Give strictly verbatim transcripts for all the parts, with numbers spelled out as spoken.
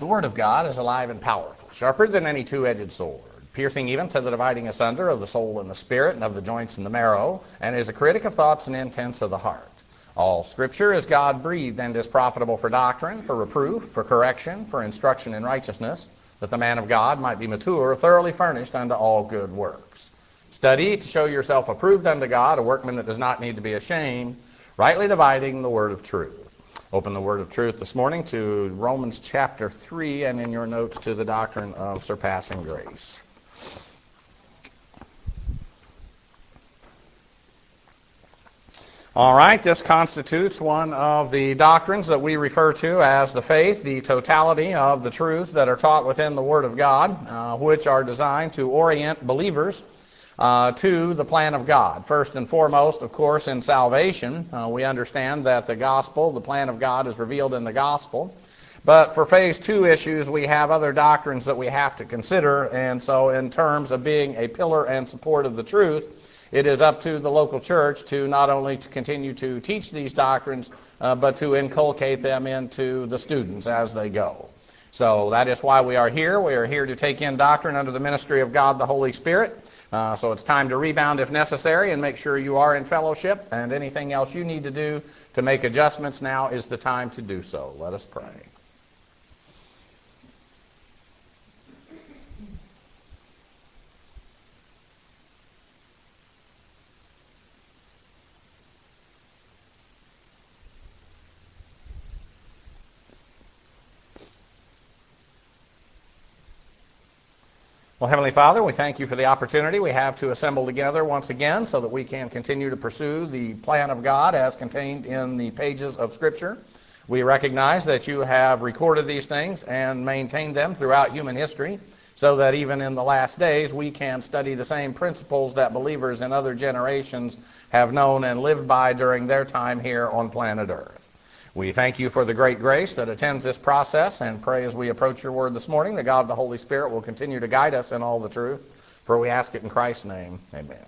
The Word of God is alive and powerful, sharper than any two-edged sword, piercing even to the dividing asunder of the soul and the spirit, and of the joints and the marrow, and is a critic of thoughts and intents of the heart. All Scripture is God-breathed and is profitable for doctrine, for reproof, for correction, for instruction in righteousness, that the man of God might be mature, thoroughly furnished unto all good works. Study to show yourself approved unto God, a workman that does not need to be ashamed, rightly dividing the word of truth. Open the word of truth this morning to Romans chapter three, and in your notes to the doctrine of surpassing grace. All right, this constitutes one of the doctrines that we refer to as the faith, the totality of the truths that are taught within the Word of God, uh, which are designed to orient believers Uh, to the plan of God. First and foremost, of course, in salvation, uh, we understand that the gospel, the plan of God, is revealed in the gospel. But for phase two issues, we have other doctrines that we have to consider, and so in terms of being a pillar and support of the truth, it is up to the local church to not only to continue to teach these doctrines, uh, but to inculcate them into the students as they go. So that is why we are here. We are here to take in doctrine under the ministry of God the Holy Spirit. Uh, so it's time to rebound if necessary and make sure you are in fellowship, and anything else you need to do to make adjustments, now is the time to do so. Let us pray. Well, Heavenly Father, we thank you for the opportunity we have to assemble together once again so that we can continue to pursue the plan of God as contained in the pages of Scripture. We recognize that you have recorded these things and maintained them throughout human history so that even in the last days we can study the same principles that believers in other generations have known and lived by during their time here on planet Earth. We thank you for the great grace that attends this process, and pray as we approach your word this morning that God the Holy Spirit will continue to guide us in all the truth. For we ask it in Christ's name. Amen.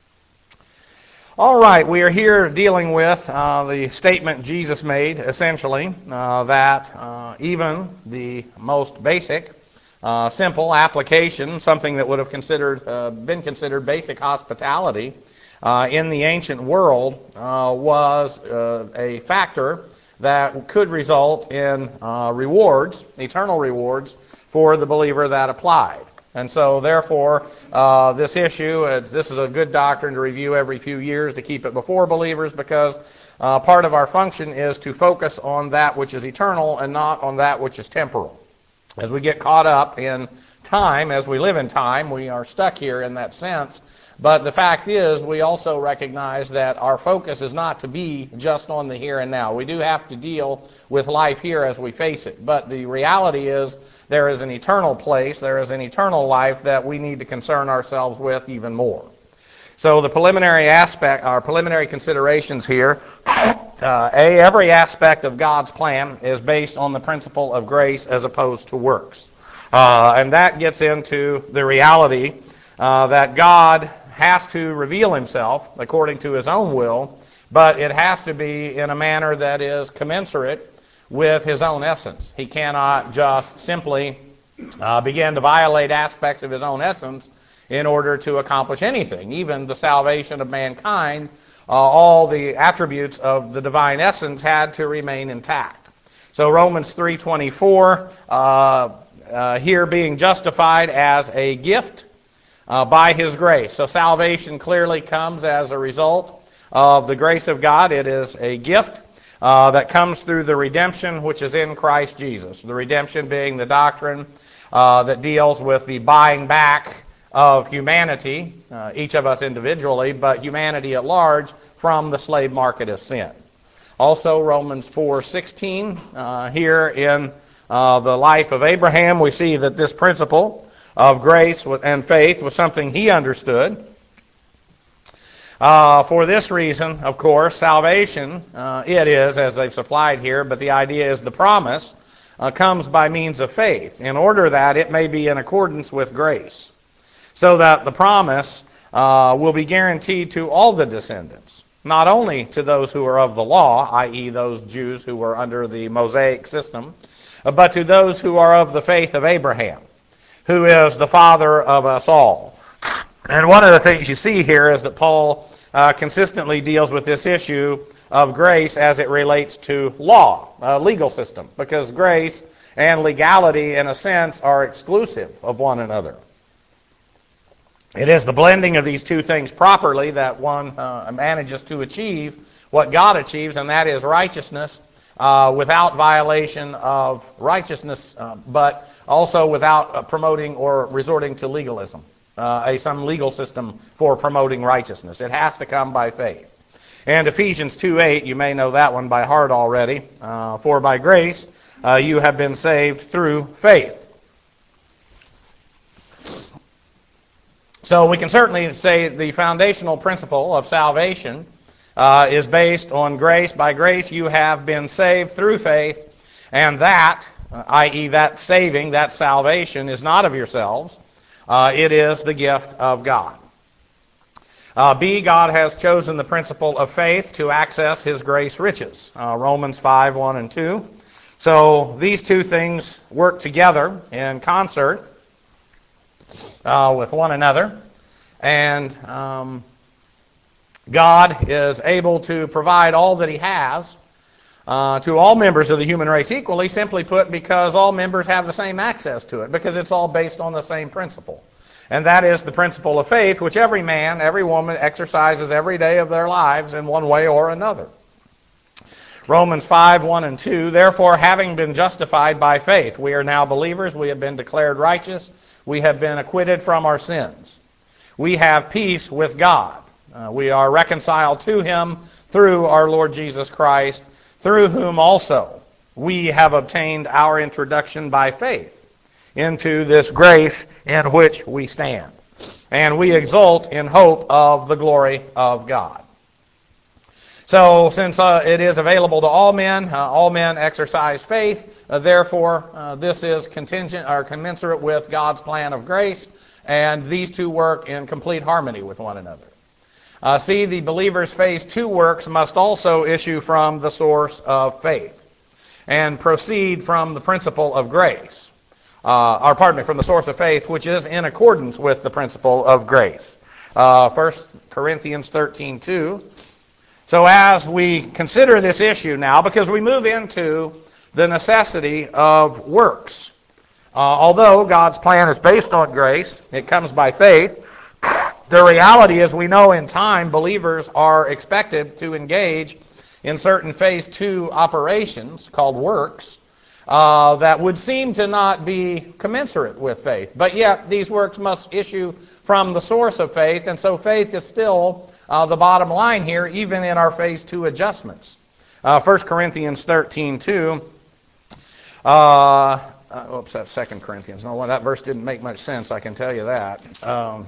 All right, we are here dealing with uh, the statement Jesus made, essentially, uh, that uh, even the most basic, uh, simple application, something that would have considered uh, been considered basic hospitality uh, in the ancient world, uh, was uh, a factor that could result in uh, rewards, eternal rewards, for the believer that applied. And so, therefore, uh, this issue, it's, this is a good doctrine to review every few years to keep it before believers, because uh, part of our function is to focus on that which is eternal and not on that which is temporal. As we get caught up in time, as we live in time, we are stuck here in that sense. But the fact is, we also recognize that our focus is not to be just on the here and now. We do have to deal with life here as we face it. But the reality is, there is an eternal place, there is an eternal life that we need to concern ourselves with even more. So the preliminary aspect, our preliminary considerations here, uh, A, every aspect of God's plan is based on the principle of grace as opposed to works. Uh, and that gets into the reality uh, that God has to reveal himself according to his own will, but it has to be in a manner that is commensurate with his own essence. He cannot just simply uh, begin to violate aspects of his own essence in order to accomplish anything. Even the salvation of mankind, uh, all the attributes of the divine essence had to remain intact. So Romans three twenty-four, uh, uh, here being justified as a gift Uh, by his grace. So salvation clearly comes as a result of the grace of God. It is a gift uh, that comes through the redemption which is in Christ Jesus. The redemption being the doctrine uh, that deals with the buying back of humanity, uh, each of us individually, but humanity at large, from the slave market of sin. Also Romans four sixteen, uh, here in uh, the life of Abraham, we see that this principle of grace and faith was something he understood. Uh, for this reason, of course, salvation, uh, it is, as they've supplied here, but the idea is the promise uh, comes by means of faith, in order that it may be in accordance with grace, so that the promise uh, will be guaranteed to all the descendants, not only to those who are of the law, that is those Jews who were under the Mosaic system, but to those who are of the faith of Abraham, who is the father of us all. And one of the things you see here is that Paul uh, consistently deals with this issue of grace as it relates to law, uh, legal system, because grace and legality, in a sense, are exclusive of one another. It is the blending of these two things properly that one uh, manages to achieve what God achieves, and that is righteousness uh, without violation of righteousness, uh, but also without uh, promoting or resorting to legalism, uh, a some legal system for promoting righteousness. It has to come by faith. And Ephesians two eight, you may know that one by heart already. Uh, For by grace uh, you have been saved through faith. So we can certainly say the foundational principle of salvation uh, is based on grace. By grace you have been saved through faith, and that, uh, that is that saving, that salvation, is not of yourselves. Uh, it is the gift of God. Uh, B, God has chosen the principle of faith to access His grace riches. Uh, Romans five one and two. So these two things work together in concert uh, with one another. And um, God is able to provide all that He has uh, to all members of the human race equally, simply put, because all members have the same access to it, because it's all based on the same principle. And that is the principle of faith, which every man, every woman exercises every day of their lives in one way or another. Romans five one and two, therefore, having been justified by faith, we are now believers, we have been declared righteous, we have been acquitted from our sins. We have peace with God. Uh, we are reconciled to Him through our Lord Jesus Christ, through whom also we have obtained our introduction by faith into this grace in which we stand. And we exult in hope of the glory of God. So, since uh, it is available to all men, uh, all men exercise faith, uh, therefore uh, this is contingent or commensurate with God's plan of grace, and these two work in complete harmony with one another. Uh, see, the believer's phase two works must also issue from the source of faith and proceed from the principle of grace. Uh, or pardon me, from the source of faith, which is in accordance with the principle of grace. Uh, First Corinthians thirteen two. So as we consider this issue now, because we move into the necessity of works. Uh, although God's plan is based on grace, it comes by faith, the reality is we know in time believers are expected to engage in certain phase two operations called works, Uh, that would seem to not be commensurate with faith. But yet, these works must issue from the source of faith, and so faith is still uh, the bottom line here, even in our phase two adjustments. Uh, First Corinthians thirteen two. Uh, uh, oops, that's Second Corinthians. No, well, that verse didn't make much sense, I can tell you that. Um,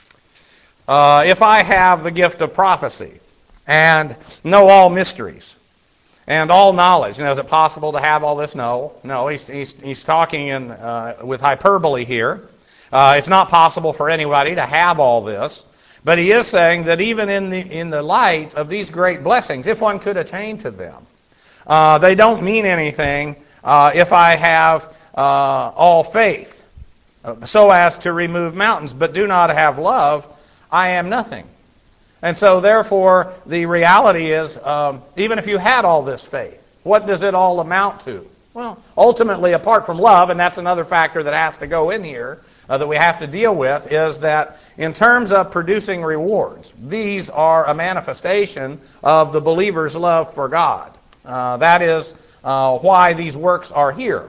uh, if I have the gift of prophecy and know all mysteries, and all knowledge. Now, is it possible to have all this? No. No, he's, he's, he's talking in, uh, with hyperbole here. Uh, it's not possible for anybody to have all this. But he is saying that even in the, in the light of these great blessings, if one could attain to them, uh, they don't mean anything uh, if I have uh, all faith, uh, so as to remove mountains, but do not have love, I am nothing. And so, therefore, the reality is, um, even if you had all this faith, what does it all amount to? Well, ultimately, apart from love, and that's another factor that has to go in here, uh, that we have to deal with, is that in terms of producing rewards, these are a manifestation of the believer's love for God. Uh, that is uh, why these works are here.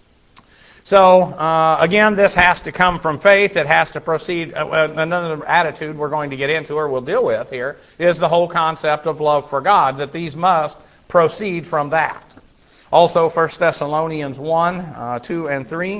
So, uh, again, this has to come from faith. It has to proceed. Uh, another attitude we're going to get into or we'll deal with here is the whole concept of love for God, that these must proceed from that. Also, First Thessalonians one, uh, two, and three.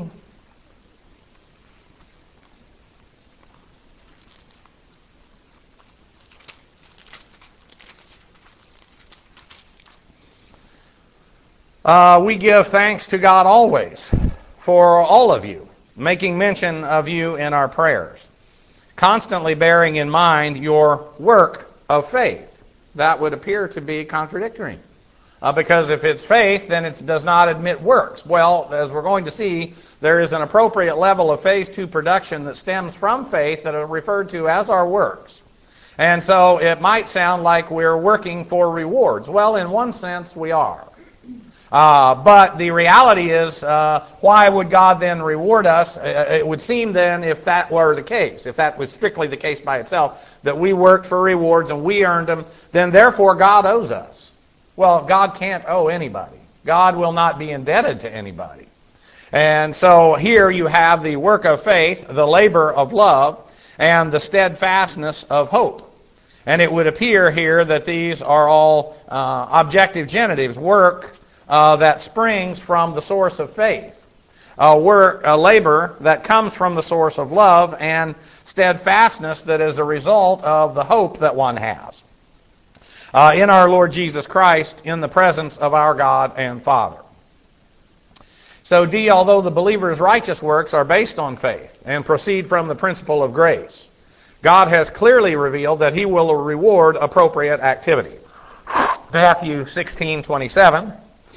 Uh, we give thanks to God always for all of you, making mention of you in our prayers, constantly bearing in mind your work of faith. That would appear to be contradictory. Uh, because if it's faith, then it does not admit works. Well, as we're going to see, there is an appropriate level of phase two production that stems from faith that are referred to as our works. And so it might sound like we're working for rewards. Well, in one sense, we are. Uh, but the reality is, uh, why would God then reward us? Uh, it would seem then, if that were the case, if that was strictly the case by itself, that we worked for rewards and we earned them, then therefore God owes us. Well, God can't owe anybody. God will not be indebted to anybody. And so here you have the work of faith, the labor of love, and the steadfastness of hope. And it would appear here that these are all uh, objective genitives, work uh, that springs from the source of faith, uh, work, a labor that comes from the source of love, and steadfastness that is a result of the hope that one has uh, in our Lord Jesus Christ, in the presence of our God and Father. So D, although the believer's righteous works are based on faith and proceed from the principle of grace, God has clearly revealed that He will reward appropriate activity. Matthew sixteen twenty-seven.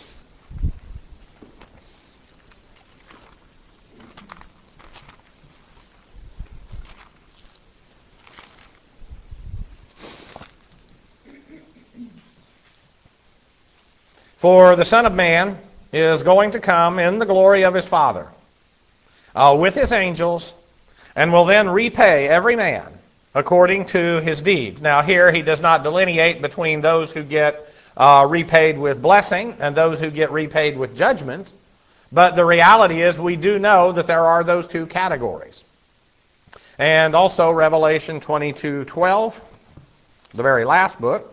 For the Son of Man is going to come in the glory of His Father uh, with His angels, and will then repay every man according to his deeds. Now here He does not delineate between those who get uh, repaid with blessing and those who get repaid with judgment, but the reality is we do know that there are those two categories. And also Revelation twenty-two twelve, the very last book.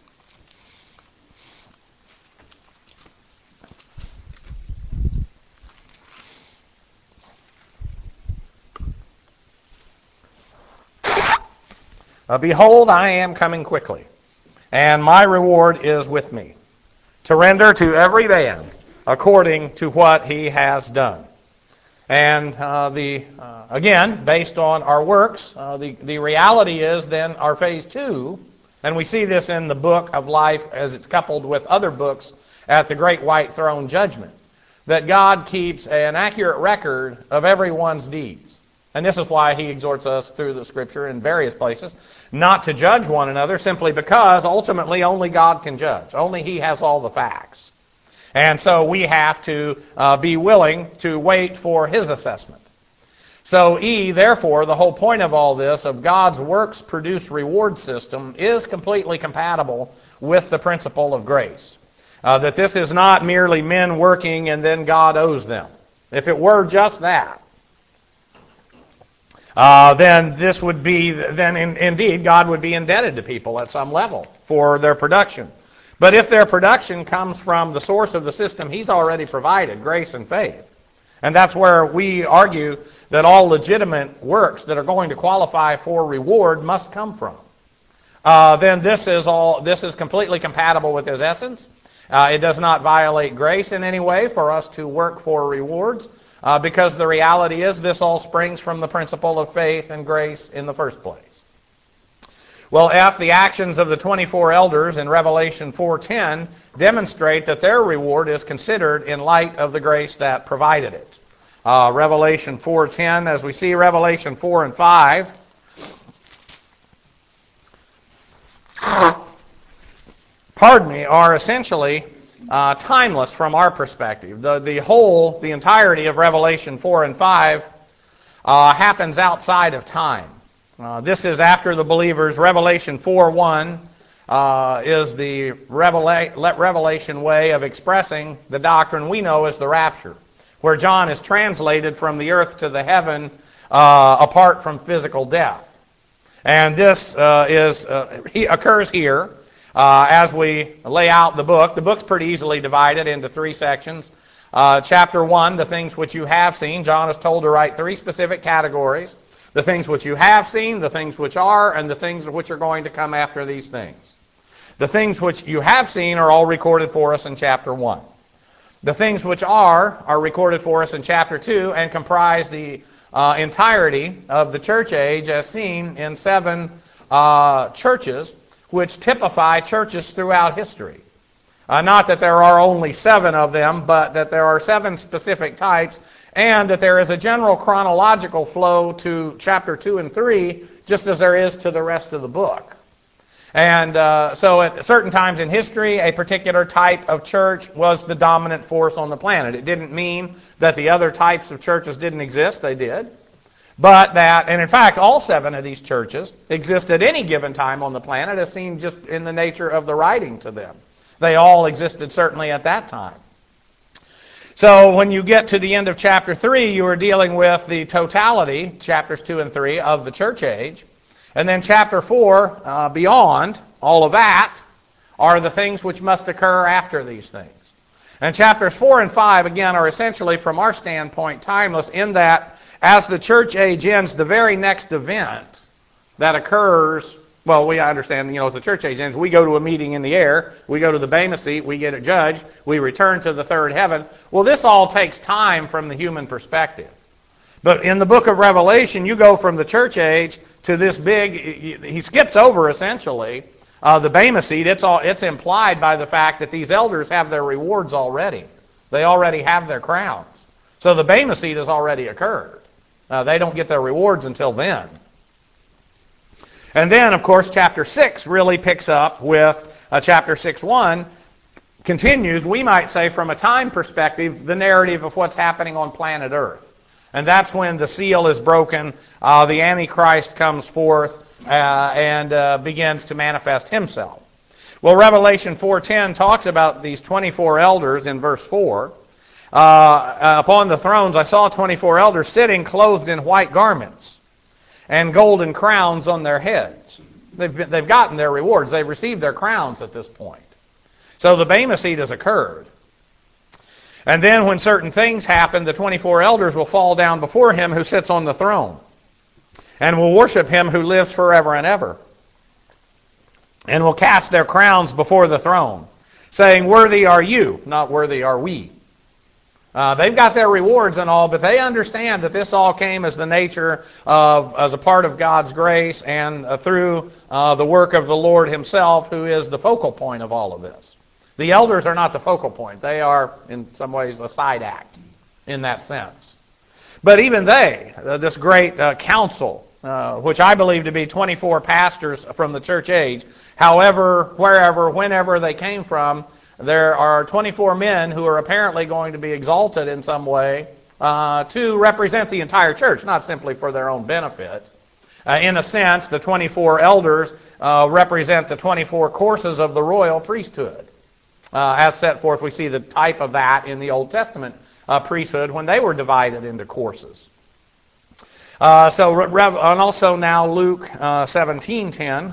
Uh, Behold, I am coming quickly, and my reward is with me, to render to every man according to what he has done. And uh, the uh, again, based on our works, uh, the, the reality is then our phase two, and we see this in the book of life as it's coupled with other books at the great white throne judgment, that God keeps an accurate record of everyone's deeds. And this is why He exhorts us through the Scripture in various places not to judge one another, simply because ultimately only God can judge. Only He has all the facts. And so we have to uh, be willing to wait for His assessment. So E, therefore, the whole point of all this, of God's works produce reward system, is completely compatible with the principle of grace. Uh, that this is not merely men working and then God owes them. If it were just that, Uh, then this would be, then in, indeed God would be indebted to people at some level for their production. But if their production comes from the source of the system He's already provided, grace and faith, and that's where we argue that all legitimate works that are going to qualify for reward must come from, uh, then this is all this is completely compatible with His essence. Uh, it does not violate grace in any way for us to work for rewards. Uh, because the reality is this all springs from the principle of faith and grace in the first place. Well, F, the actions of the twenty-four elders in Revelation four ten demonstrate that their reward is considered in light of the grace that provided it. Uh, Revelation four ten, as we see Revelation four and five, pardon me, are essentially Uh, timeless from our perspective. The, the whole, the entirety of Revelation four and five uh, happens outside of time. Uh, this is after the believers. Revelation four one uh, is the revela- revelation way of expressing the doctrine we know as the rapture, where John is translated from the earth to the heaven uh, apart from physical death. And this uh, is uh, he occurs here. Uh, as we lay out the book. The book's pretty easily divided into three sections. Uh, chapter one, the things which you have seen. John is told to write three specific categories. The things which you have seen, the things which are, and the things which are going to come after these things. The things which you have seen are all recorded for us in chapter one. The things which are are recorded for us in chapter two and comprise the uh, entirety of the church age as seen in seven uh, churches, which typify churches throughout history. Uh, not that there are only seven of them, but that there are seven specific types, and that there is a general chronological flow to chapter two and three, just as there is to the rest of the book. And uh, so at certain times in history, a particular type of church was the dominant force on the planet. It didn't mean that the other types of churches didn't exist. They did. But that, and in fact, all seven of these churches exist at any given time on the planet, as seen just in the nature of the writing to them. They all existed certainly at that time. So when you get to the end of chapter three, you are dealing with the totality, chapters two and three, of the church age. And then chapter four, uh, beyond all of that, are the things which must occur after these things. And chapters four and five, again, are essentially, from our standpoint, timeless in that as the church age ends, the very next event that occurs, well, we understand, you know, as the church age ends, we go to a meeting in the air, we go to the Bema seat, we get it judged, we return to the third heaven. Well, this all takes time from the human perspective. But in the book of Revelation, you go from the church age to this big, he skips over, essentially, uh, the Bema seat. It's, all, it's implied by the fact that these elders have their rewards already. They already have their crowns. So the Bema seat has already occurred. Uh, they don't get their rewards until then. And then, of course, chapter six really picks up with uh, chapter six one, continues, we might say, from a time perspective, the narrative of what's happening on planet Earth. And that's when the seal is broken, uh, the Antichrist comes forth, uh, and uh, begins to manifest himself. Well, Revelation four ten talks about these twenty-four elders in verse four. Uh, uh, upon the thrones I saw twenty-four elders sitting clothed in white garments, and golden crowns on their heads. They've, been, they've gotten their rewards. They've received their crowns at this point. So the Bema seat has occurred. And then when certain things happen, the twenty-four elders will fall down before him who sits on the throne, and will worship him who lives forever and ever, and will cast their crowns before the throne, saying, worthy are you, not worthy are we. Uh, they've got their rewards and all, but they understand that this all came as the nature of, as a part of God's grace and uh, through uh, the work of the Lord himself, who is the focal point of all of this. The elders are not the focal point. They are, in some ways, a side act in that sense. But even they, uh, this great uh, council, uh, which I believe to be twenty-four pastors from the church age, however, wherever, whenever they came from, there are twenty-four men who are apparently going to be exalted in some way uh, to represent the entire church, not simply for their own benefit. Uh, in a sense, the twenty-four elders uh, represent the twenty-four courses of the royal priesthood. Uh, as set forth, we see the type of that in the Old Testament uh, priesthood when they were divided into courses. Uh, so, Rev- and also now Luke uh, seventeen ten.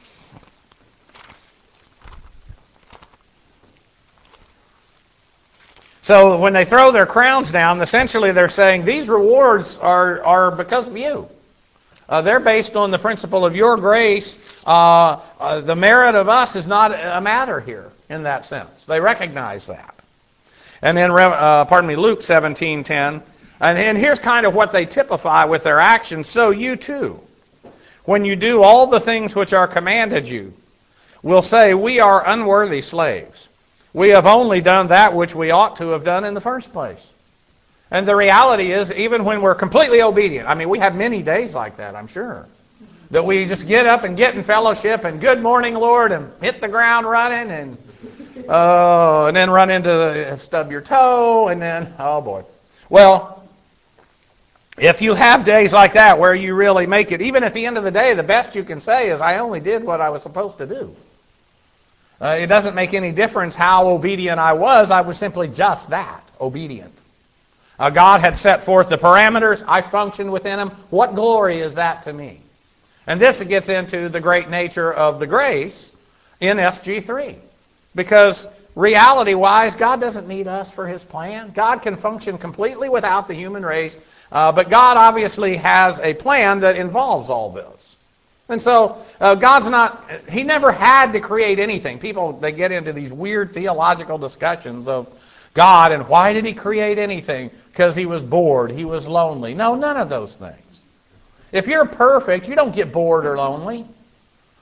So when they throw their crowns down, essentially they're saying, these rewards are, are because of you. Uh, they're based on the principle of your grace. Uh, uh, the merit of us is not a matter here in that sense. They recognize that. And then, uh, pardon me, Luke seventeen ten. And, and here's kind of what they typify with their actions. So you too, when you do all the things which are commanded you, will say, we are unworthy slaves. We have only done that which we ought to have done in the first place. And the reality is, even when we're completely obedient, I mean, we have many days like that, I'm sure, that we just get up and get in fellowship and good morning, Lord, and hit the ground running, and oh, and then run into the, stub your toe, and then, oh boy. Well, if you have days like that where you really make it, even at the end of the day, the best you can say is, I only did what I was supposed to do. Uh, it doesn't make any difference how obedient I was. I was simply just that, obedient. Uh, God had set forth the parameters. I functioned within them. What glory is that to me? And this gets into the great nature of the grace in S G three. Because reality-wise, God doesn't need us for his plan. God can function completely without the human race. Uh, but God obviously has a plan that involves all this. And so, uh, God's not, he never had to create anything. People, they get into these weird theological discussions of God and why did he create anything? Because he was bored, he was lonely. No, none of those things. If you're perfect, you don't get bored or lonely.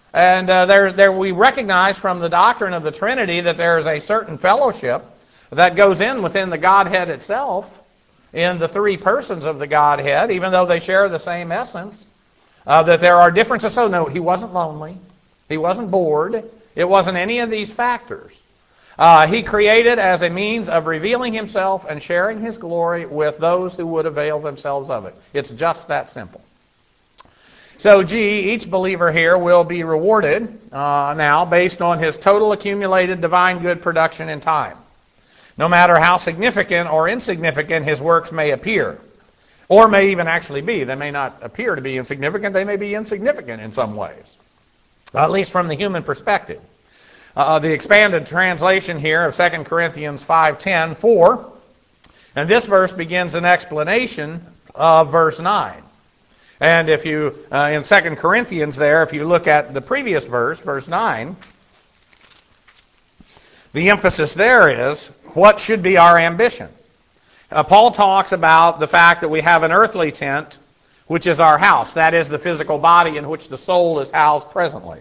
And uh, there, there we recognize from the doctrine of the Trinity that there is a certain fellowship that goes in within the Godhead itself, in the three persons of the Godhead, even though they share the same essence, uh, that there are differences. So no, he wasn't lonely. He wasn't bored. It wasn't any of these factors. Uh, he created as a means of revealing himself and sharing his glory with those who would avail themselves of it. It's just that simple. So, G, each believer here will be rewarded uh, now based on his total accumulated divine good production in time, no matter how significant or insignificant his works may appear, or may even actually be. They may not appear to be insignificant. They may be insignificant in some ways, at least from the human perspective. Uh, the expanded translation here of Second Corinthians five ten, for, and this verse begins an explanation of verse nine. And if you, uh, in Second Corinthians there, if you look at the previous verse, verse nine, the emphasis there is, what should be our ambition? Uh, Paul talks about the fact that we have an earthly tent, which is our house. That is the physical body in which the soul is housed presently,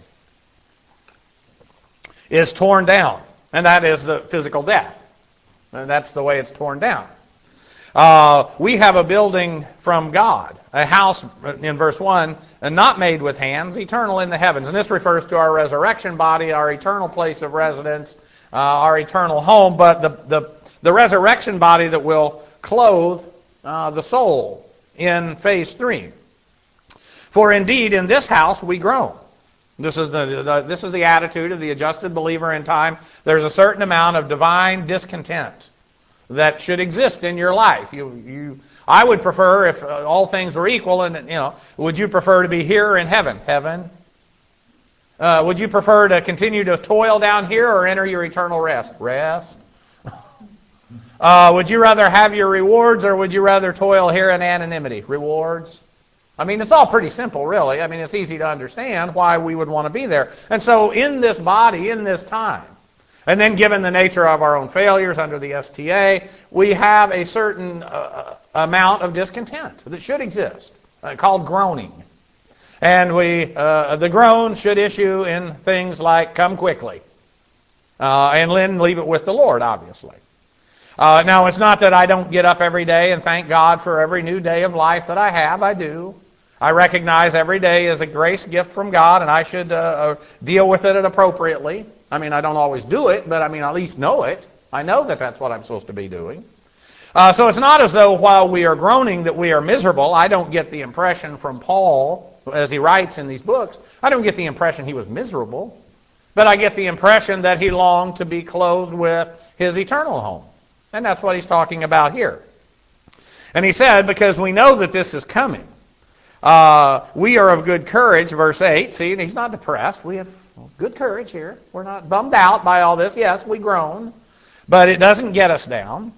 is torn down. And that is the physical death. And that's the way it's torn down. Uh, we have a building from God, a house, in verse one, and not made with hands, eternal in the heavens. And this refers to our resurrection body, our eternal place of residence, uh, our eternal home, but the, the, the resurrection body that will clothe uh, the soul in phase three. For indeed, in this house we groan. This is the, the this is the attitude of the adjusted believer in time. There's a certain amount of divine discontent that should exist in your life. You, you, I would prefer, if uh, all things were equal, and you know, would you prefer to be here or in heaven? Heaven. Uh, would you prefer to continue to toil down here or enter your eternal rest? Rest. uh, would you rather have your rewards, or would you rather toil here in anonymity? Rewards. I mean, it's all pretty simple, really. I mean, it's easy to understand why we would want to be there. And so, in this body, in this time, and then given the nature of our own failures under the S T A, we have a certain uh, amount of discontent that should exist, uh, called groaning. And we, uh, the groan should issue in things like, come quickly. Uh, and then leave it with the Lord, obviously. Uh, now, it's not that I don't get up every day and thank God for every new day of life that I have. I do. I recognize every day is a grace gift from God, and I should uh, uh, deal with it appropriately. I mean, I don't always do it, but I mean, at least know it. I know that that's what I'm supposed to be doing. Uh, so it's not as though while we are groaning that we are miserable. I don't get the impression from Paul, as he writes in these books, I don't get the impression he was miserable. But I get the impression that he longed to be clothed with his eternal home. And that's what he's talking about here. And he said, because we know that this is coming, uh, we are of good courage, verse eight. See, he's not depressed. We have good courage here. We're not bummed out by all this. Yes, we groan, but it doesn't get us down.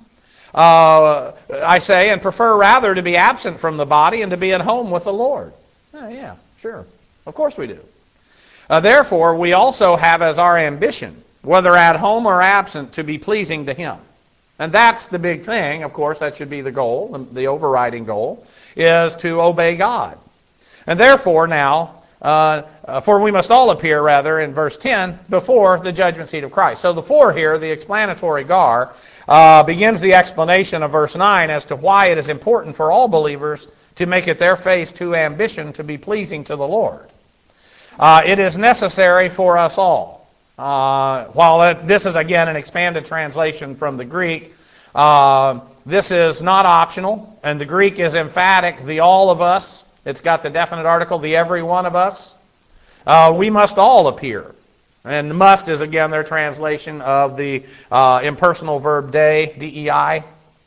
Uh, I say, and prefer rather to be absent from the body and to be at home with the Lord. Oh, yeah, sure. Of course we do. Uh, therefore, we also have as our ambition, whether at home or absent, to be pleasing to Him. And that's the big thing. Of course, that should be the goal, the, the overriding goal, is to obey God. And therefore now, uh, uh, for we must all appear, rather, in verse ten, before the judgment seat of Christ. So the for here, the explanatory gar, uh, begins the explanation of verse nine as to why it is important for all believers to make it their phase two ambition to be pleasing to the Lord. Uh, it is necessary for us all. Uh, while it, this is, again, an expanded translation from the Greek, uh, this is not optional, and the Greek is emphatic, the all of us. It's got the definite article, the every one of us. Uh, we must all appear. And must is, again, their translation of the uh, impersonal verb dei, D E I.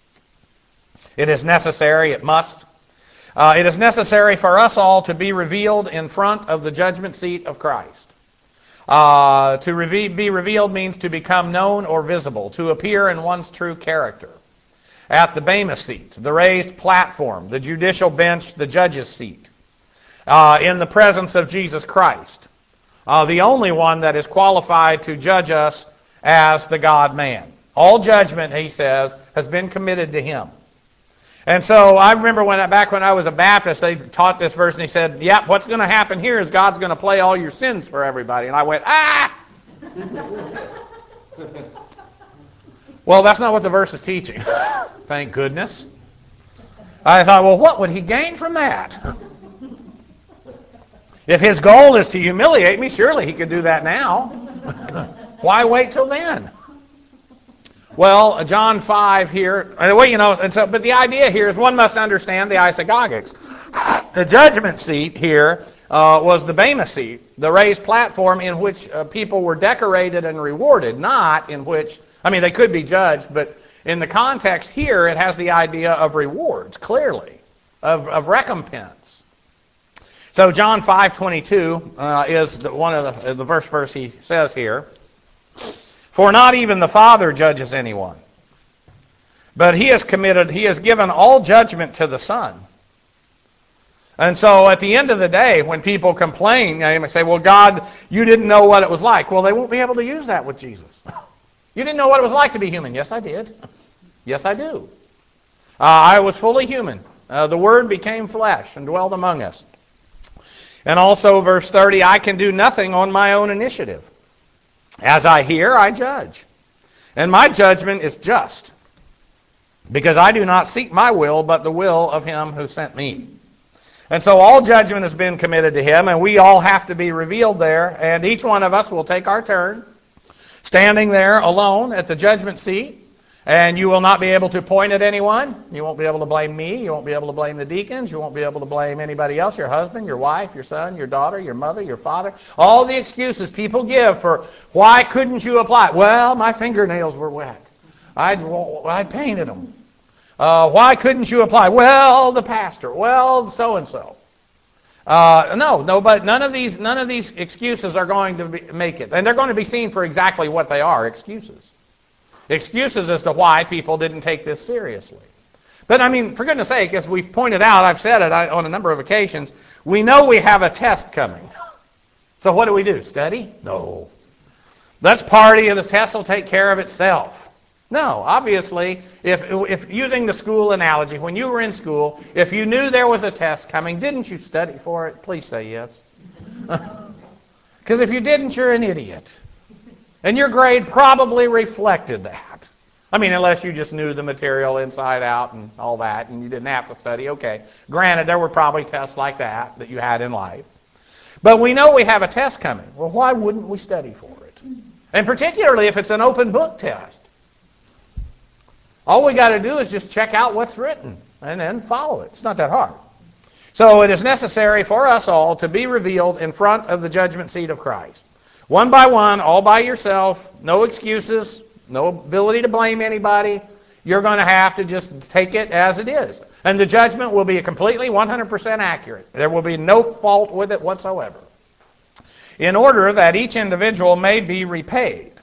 It is necessary, it must. Uh, it is necessary for us all to be revealed in front of the judgment seat of Christ. Uh, to reve- be revealed means to become known or visible, to appear in one's true character. At the Bema seat, the raised platform, the judicial bench, the judge's seat, uh, in the presence of Jesus Christ, uh, the only one that is qualified to judge us as the God-man. All judgment, he says, has been committed to Him. And so I remember when back when I was a Baptist, they taught this verse, and he said, yep, what's going to happen here is God's going to play all your sins for everybody. And I went, ah! Well, that's not what the verse is teaching. Thank goodness. I thought, well, what would he gain from that? If his goal is to humiliate me, surely he could do that now. Why wait till then? Well, John five here, well, you know, and so, but the idea here is one must understand the isagogics. The judgment seat here uh, was the bema seat, the raised platform in which uh, people were decorated and rewarded, not in which, I mean, they could be judged, but in the context here, it has the idea of rewards, clearly, of, of recompense. So John five twenty-two uh, is the, one of the, the verse verse he says here. For not even the Father judges anyone, but he has committed, he has given all judgment to the Son. And so at the end of the day, when people complain, they may say, well, God, you didn't know what it was like. Well, they won't be able to use that with Jesus. You didn't know what it was like to be human. Yes, I did. Yes, I do. Uh, I was fully human. Uh, the Word became flesh and dwelled among us. And also, verse thirty, I can do nothing on my own initiative. As I hear, I judge. And my judgment is just, because I do not seek my will, but the will of him who sent me. And so all judgment has been committed to him, and we all have to be revealed there, and each one of us will take our turn, standing there alone at the judgment seat, and you will not be able to point at anyone. You won't be able to blame me. You won't be able to blame the deacons. You won't be able to blame anybody else, your husband, your wife, your son, your daughter, your mother, your father. All the excuses people give for why couldn't you apply. Well, my fingernails were wet. I'd, I painted them. Uh, why couldn't you apply? Well, the pastor. Well, so-and-so. Uh, no, no, but none of these none of these excuses are going to be, make it. And they're going to be seen for exactly what they are, excuses. Excuses as to why people didn't take this seriously. But I mean, for goodness sake, as we pointed out, I've said it on a number of occasions, we know we have a test coming. So what do we do? Study? No. Let's party and the test will take care of itself. No, obviously, if, if using the school analogy, when you were in school, if you knew there was a test coming, didn't you study for it? Please say yes. Because if you didn't, you're an idiot. And your grade probably reflected that. I mean, unless you just knew the material inside out and all that, and you didn't have to study. Okay. Granted, there were probably tests like that that you had in life. But we know we have a test coming. Well, why wouldn't we study for it? And particularly if it's an open book test. All we got to do is just check out what's written and then follow it. It's not that hard. So it is necessary for us all to be revealed in front of the judgment seat of Christ. One by one, all by yourself, no excuses, no ability to blame anybody. You're going to have to just take it as it is. And the judgment will be completely one hundred percent accurate. There will be no fault with it whatsoever. In order that each individual may be repaid.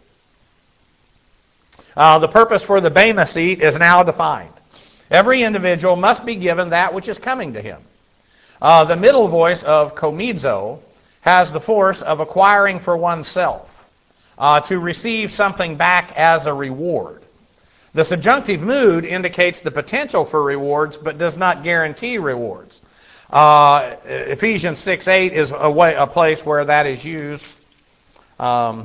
Uh, the purpose for the bema seat is now defined. Every individual must be given that which is coming to him. Uh, the middle voice of komizo has the force of acquiring for oneself, uh, to receive something back as a reward. The subjunctive mood indicates the potential for rewards, but does not guarantee rewards. Uh, Ephesians six eight is a, way, a place where that is used. Um,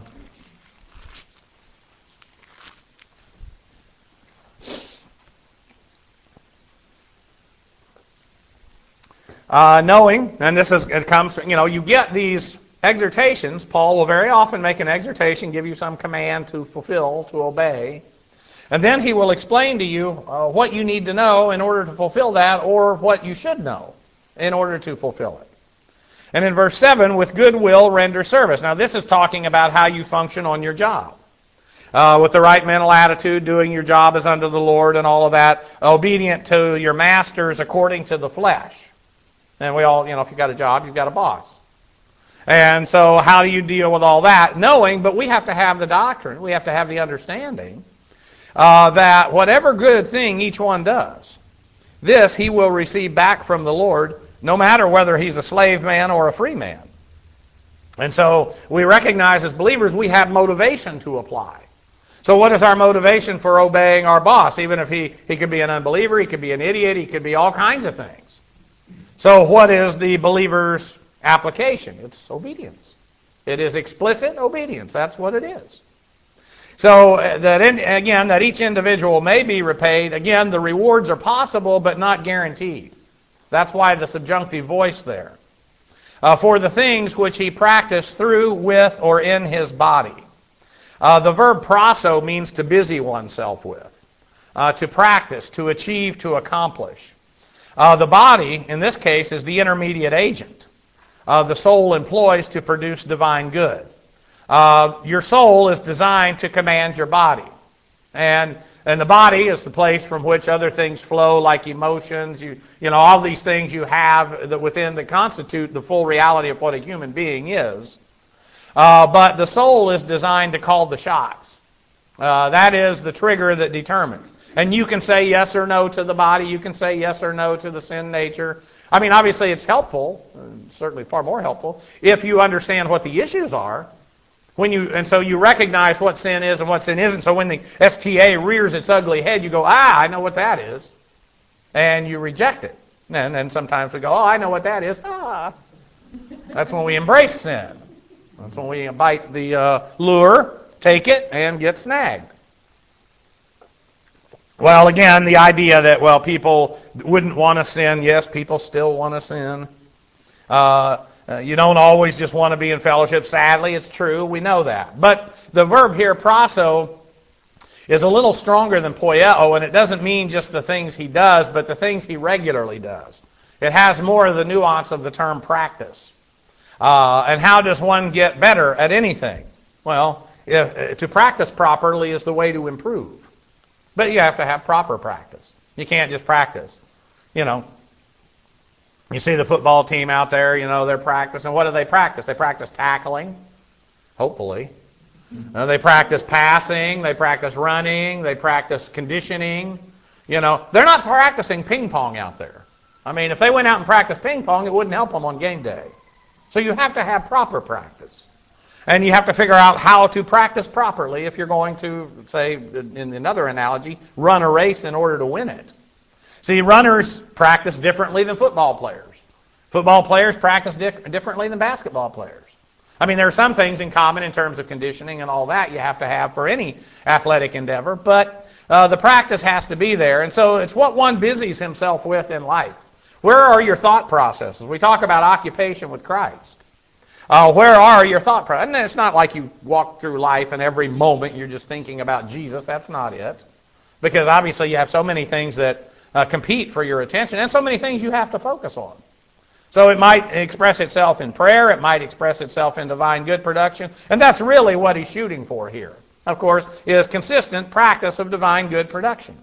Uh, knowing, and this is it comes, you know, you get these exhortations. Paul will very often make an exhortation, give you some command to fulfill, to obey, and then he will explain to you uh, what you need to know in order to fulfill that, or what you should know in order to fulfill it. And in verse seven, with good will render service. Now this is talking about how you function on your job. Uh, with the right mental attitude, doing your job as unto the Lord and all of that, obedient to your masters according to the flesh. And we all, you know, if you've got a job, you've got a boss. And so how do you deal with all that? Knowing, but we have to have the doctrine, we have to have the understanding uh, that whatever good thing each one does, this he will receive back from the Lord, no matter whether he's a slave man or a free man. And so we recognize as believers we have motivation to apply. So what is our motivation for obeying our boss? Even if he, he could be an unbeliever, he could be an idiot, he could be all kinds of things. So what is the believer's application? It's obedience. It is explicit obedience. That's what it is. So that in, again, that each individual may be repaid. Again, the rewards are possible but not guaranteed. That's why the subjunctive voice there. Uh, for the things which he practiced through, with, or in his body. Uh, the verb praso means to busy oneself with, uh, to practice, to achieve, to accomplish. Uh, the body, in this case, is the intermediate agent. Uh, the soul employs to produce divine good. Uh, your soul is designed to command your body. And and the body is the place from which other things flow, like emotions, you you know, all these things you have that within that constitute the full reality of what a human being is. Uh, but the soul is designed to call the shots. Uh, that is the trigger that determines. And you can say yes or no to the body. You can say yes or no to the sin nature. I mean, obviously it's helpful, certainly far more helpful, if you understand what the issues are. When you and so you recognize what sin is and what sin isn't. So when the S T A rears its ugly head, you go, ah, I know what that is. And you reject it. And then sometimes we go, oh, I know what that is. Ah. That's when we embrace sin. That's when we bite the uh, lure, take it, and get snagged. Well, again, the idea that, well, people wouldn't want to sin. Yes, people still want to sin. Uh, uh, you don't always just want to be in fellowship. Sadly, it's true. We know that. But the verb here, praso, is a little stronger than poieo, and it doesn't mean just the things he does, but the things he regularly does. It has more of the nuance of the term practice. Uh, and how does one get better at anything? Well, if, to practice properly is the way to improve. But you have to have proper practice. You can't just practice. You know, you see the football team out there, you know, they're practicing. What do they practice? They practice tackling, hopefully. Uh, they practice passing. They practice running. They practice conditioning. You know, they're not practicing ping pong out there. I mean, if they went out and practiced ping pong, it wouldn't help them on game day. So you have to have proper practice. And you have to figure out how to practice properly if you're going to, say, in another analogy, run a race in order to win it. See, runners practice differently than football players. Football players practice di- differently than basketball players. I mean, there are some things in common in terms of conditioning and all that you have to have for any athletic endeavor, but uh, the practice has to be there. And so it's what one busies himself with in life. Where are your thought processes? We talk about occupation with Christ. Uh, where are your thought processes? And it's not like you walk through life and every moment you're just thinking about Jesus. That's not it. Because obviously you have so many things that uh, compete for your attention and so many things you have to focus on. So it might express itself in prayer. It might express itself in divine good production. And that's really what he's shooting for here, of course, is consistent practice of divine good production.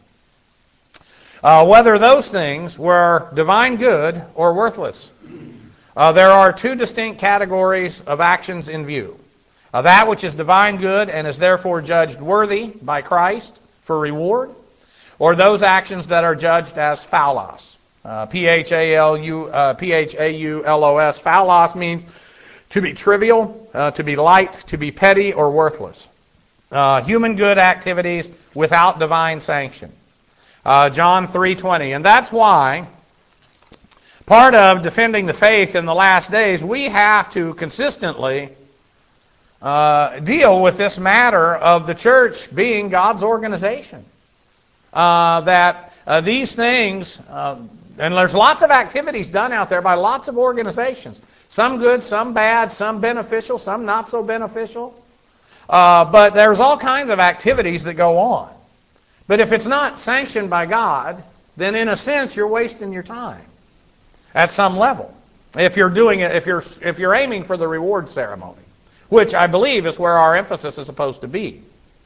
Uh, whether those things were divine good or worthless. Uh, there are two distinct categories of actions in view. Uh, that which is divine good and is therefore judged worthy by Christ for reward, or those actions that are judged as phaulos. Uh, P H A L U, uh, P H A U L O S. Phaulos means to be trivial, uh, to be light, to be petty, or worthless. Uh, human good activities without divine sanction. Uh, John three twenty. And that's why part of defending the faith in the last days, we have to consistently uh, deal with this matter of the church being God's organization. Uh, that uh, these things, uh, and there's lots of activities done out there by lots of organizations. Some good, some bad, some beneficial, some not so beneficial. Uh, but there's all kinds of activities that go on. But if it's not sanctioned by God, then in a sense you're wasting your time at some level. If you're doing it, if you're if you're aiming for the reward ceremony, which I believe is where our emphasis is supposed to be.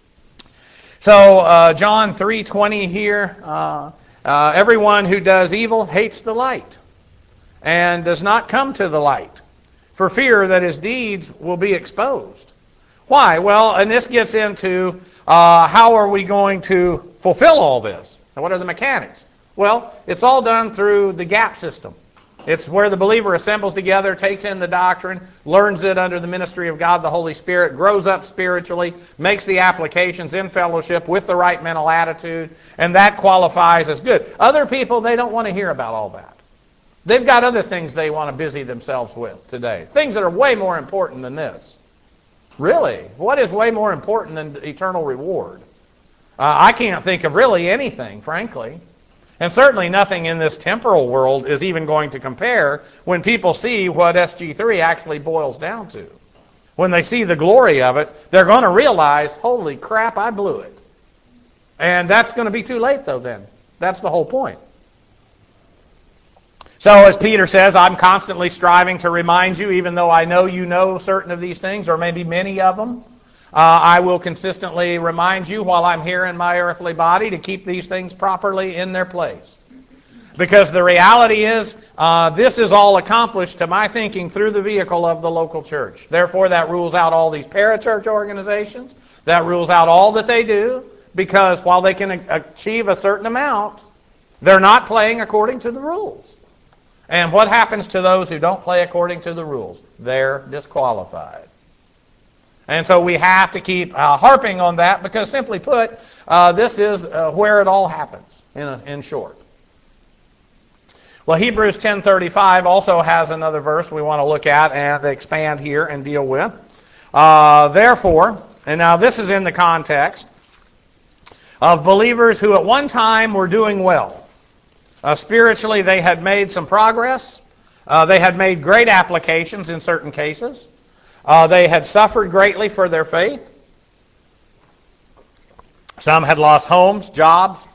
So uh, John three twenty here, uh, uh, everyone who does evil hates the light and does not come to the light for fear that his deeds will be exposed. Why? Well, and this gets into uh, how are we going to fulfill all this? And what are the mechanics? Well, it's all done through the gap system. It's where the believer assembles together, takes in the doctrine, learns it under the ministry of God the Holy Spirit, grows up spiritually, makes the applications in fellowship with the right mental attitude, and that qualifies as good. Other people, they don't want to hear about all that. They've got other things they want to busy themselves with today, things that are way more important than this. Really, what is way more important than eternal reward? Uh, I can't think of really anything, frankly. And certainly nothing in this temporal world is even going to compare when people see what S G three actually boils down to. When they see the glory of it, they're going to realize, holy crap, I blew it. And that's going to be too late, though, then. That's the whole point. So, as Peter says, I'm constantly striving to remind you, even though I know you know certain of these things, or maybe many of them. Uh, I will consistently remind you while I'm here in my earthly body to keep these things properly in their place. Because the reality is, uh, this is all accomplished, to my thinking, through the vehicle of the local church. Therefore, that rules out all these parachurch organizations. That rules out all that they do, because while they can achieve a certain amount, they're not playing according to the rules. And what happens to those who don't play according to the rules? They're disqualified. And so we have to keep uh, harping on that, because simply put, uh, this is uh, where it all happens, in, a, in short. Well, Hebrews ten thirty-five also has another verse we want to look at and expand here and deal with. Uh, therefore, and now this is in the context of believers who at one time were doing well. Uh, spiritually, they had made some progress. Uh, they had made great applications in certain cases. Uh, they had suffered greatly for their faith. Some had lost homes, jobs,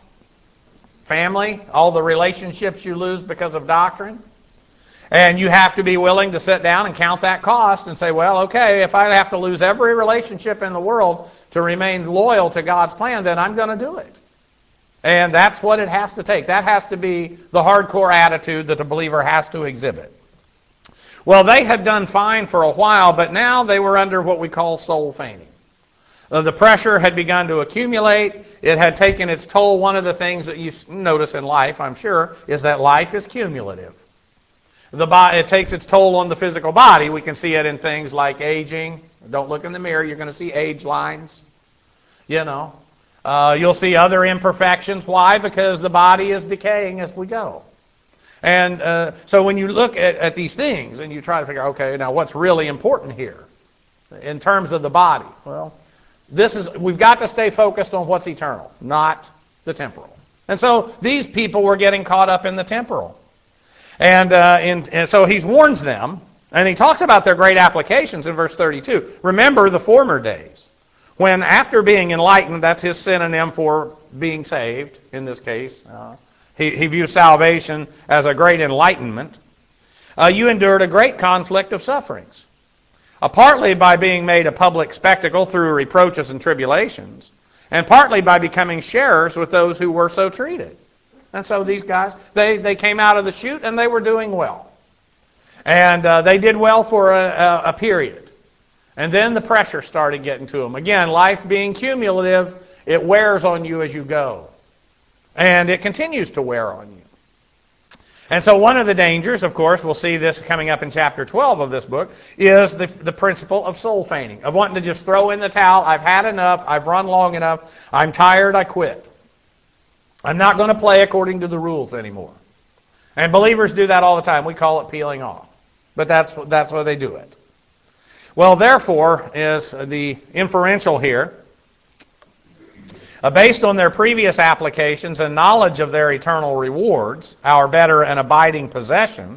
family, all the relationships you lose because of doctrine. And you have to be willing to sit down and count that cost and say, well, okay, if I have to lose every relationship in the world to remain loyal to God's plan, then I'm going to do it. And that's what it has to take. That has to be the hardcore attitude that the believer has to exhibit. Well, they had done fine for a while, but now they were under what we call soul fainting. Uh, the pressure had begun to accumulate. It had taken its toll. One of the things that you notice in life, I'm sure, is that life is cumulative. The body, it takes its toll on the physical body. We can see it in things like aging. Don't look in the mirror. You're going to see age lines. You know. Uh, you'll see other imperfections. Why? Because the body is decaying as we go. And uh, so when you look at, at these things and you try to figure, okay, now what's really important here in terms of the body? Well, this is we've got to stay focused on what's eternal, not the temporal. And so these people were getting caught up in the temporal. And, uh, in, and so he warns them, and he talks about their great applications in verse thirty-two. Remember the former days, when after being enlightened, that's his synonym for being saved in this case. Uh, he, he views salvation as a great enlightenment. Uh, you endured a great conflict of sufferings, uh, partly by being made a public spectacle through reproaches and tribulations, and partly by becoming sharers with those who were so treated. And so these guys, they, they came out of the chute and they were doing well. And uh, they did well for a, a, a period. And then the pressure started getting to them. Again, life being cumulative, it wears on you as you go. And it continues to wear on you. And so one of the dangers, of course, we'll see this coming up in chapter twelve of this book, is the, the principle of soul fainting, of wanting to just throw in the towel. I've had enough. I've run long enough. I'm tired. I quit. I'm not going to play according to the rules anymore. And believers do that all the time. We call it peeling off. But that's, that's why they do it. Well, therefore, is the inferential here. Uh, based on their previous applications and knowledge of their eternal rewards, our better and abiding possession,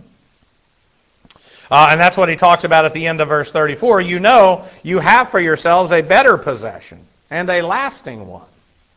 uh, and that's what he talks about at the end of verse thirty-four, you know you have for yourselves a better possession and a lasting one.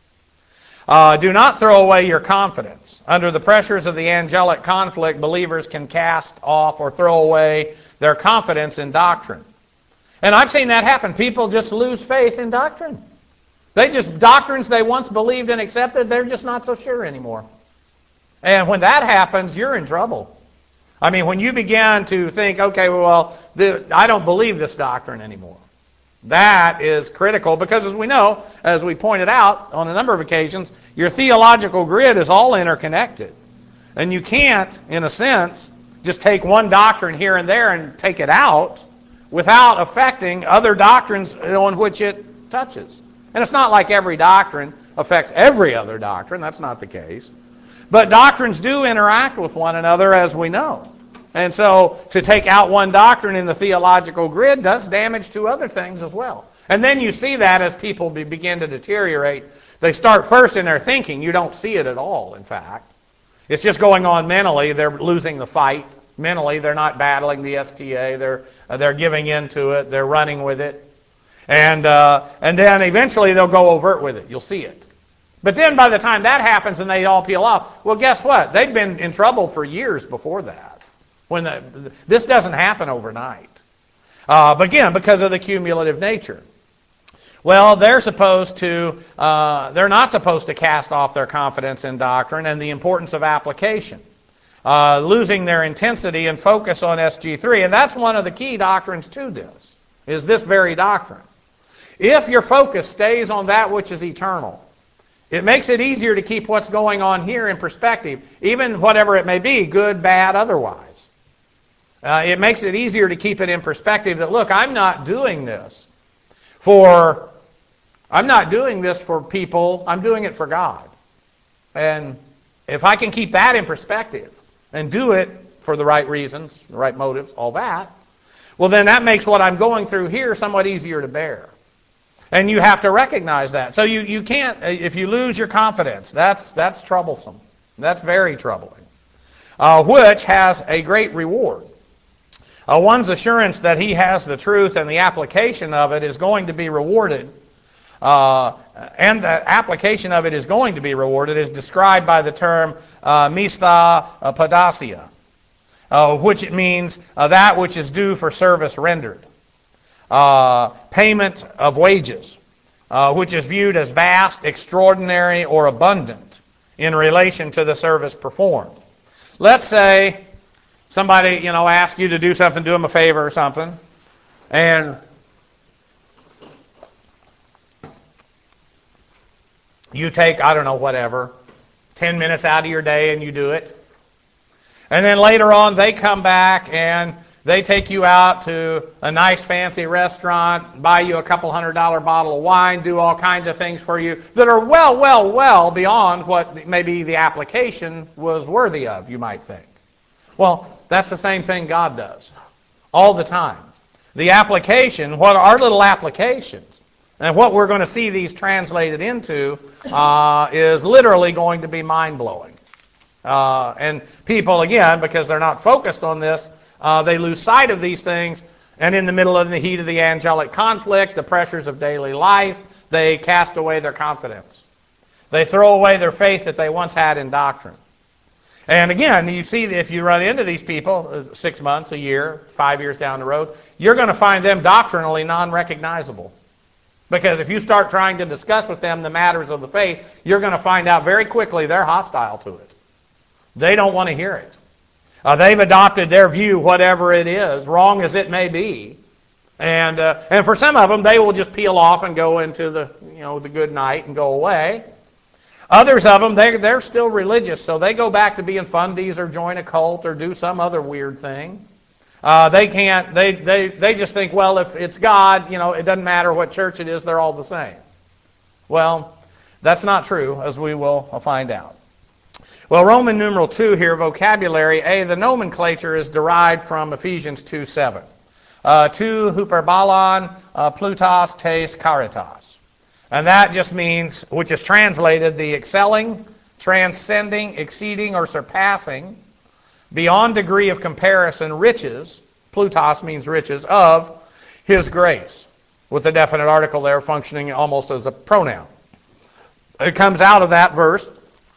Uh, do not throw away your confidence. Under the pressures of the angelic conflict, believers can cast off or throw away their confidence in doctrine. And I've seen that happen. People just lose faith in doctrine. They just, doctrines they once believed and accepted, they're just not so sure anymore. And when that happens, you're in trouble. I mean, when you begin to think, okay, well, the, I don't believe this doctrine anymore. That is critical because, as we know, as we pointed out on a number of occasions, your theological grid is all interconnected. And you can't, in a sense, just take one doctrine here and there and take it out without affecting other doctrines on which it touches. And it's not like every doctrine affects every other doctrine. That's not the case. But doctrines do interact with one another, as we know. And so to take out one doctrine in the theological grid does damage to other things as well. And then you see that as people be, begin to deteriorate. They start first in their thinking. You don't see it at all, in fact. It's just going on mentally. They're losing the fight. Mentally, they're not battling the S T A. They're, uh, they're giving into it. They're running with it. And, uh, and then eventually they'll go overt with it. You'll see it. But then by the time that happens and they all peel off, well, guess what? They've been in trouble for years before that. When the, this doesn't happen overnight. Uh, but again, because of the cumulative nature. Well, they're supposed to, uh, they're not supposed to cast off their confidence in doctrine and the importance of application. Uh, losing their intensity and focus on S G three. And that's one of the key doctrines to this, is this very doctrine. If your focus stays on that which is eternal, it makes it easier to keep what's going on here in perspective, even whatever it may be, good, bad, otherwise. Uh, it makes it easier to keep it in perspective that, look, I'm not doing this for, I'm not doing this for people, I'm doing it for God. And if I can keep that in perspective and do it for the right reasons, the right motives, all that, well, then that makes what I'm going through here somewhat easier to bear. And you have to recognize that. So you, you can't, if you lose your confidence, that's, that's troublesome. That's very troubling. Uh, which has a great reward. Uh, one's assurance that he has the truth and the application of it is going to be rewarded. Uh, and the application of it is going to be rewarded is described by the term uh, mistha padasia, uh, which it means uh, that which is due for service rendered. Uh, payment of wages, uh, which is viewed as vast, extraordinary, or abundant in relation to the service performed. Let's say somebody, you know, asks you to do something, do them a favor or something, and you take, I don't know, whatever, ten minutes out of your day and you do it. And then later on they come back and they take you out to a nice fancy restaurant, buy you a couple hundred dollar bottle of wine, do all kinds of things for you that are well, well, well beyond what maybe the application was worthy of, you might think. Well, that's the same thing God does all the time. The application, what our little applications, and what we're going to see these translated into uh, is literally going to be mind-blowing. Uh, and people, again, because they're not focused on this, uh, they lose sight of these things, and in the middle of the heat of the angelic conflict, the pressures of daily life, they cast away their confidence. They throw away their faith that they once had in doctrine. And again, you see, if you run into these people six months, a year, five years down the road, you're going to find them doctrinally non-recognizable. Because if you start trying to discuss with them the matters of the faith, you're going to find out very quickly they're hostile to it. They don't want to hear it. Uh, they've adopted their view, whatever it is, wrong as it may be. And uh, and for some of them, they will just peel off and go into the, you know, the good night and go away. Others of them, they, they're still religious, so they go back to being fundies or join a cult or do some other weird thing. Uh, they can't, they, they, they just think, well, if it's God, you know, it doesn't matter what church it is, they're all the same. Well, that's not true, as we will find out. Well, Roman numeral two here, vocabulary, A, the nomenclature is derived from Ephesians two seven. Uh, two, huperbalon, uh, plutos, tes, caritas. And that just means, which is translated, the excelling, transcending, exceeding, or surpassing, beyond degree of comparison, riches, plutos means riches, of His grace, with a definite article there functioning almost as a pronoun. It comes out of that verse,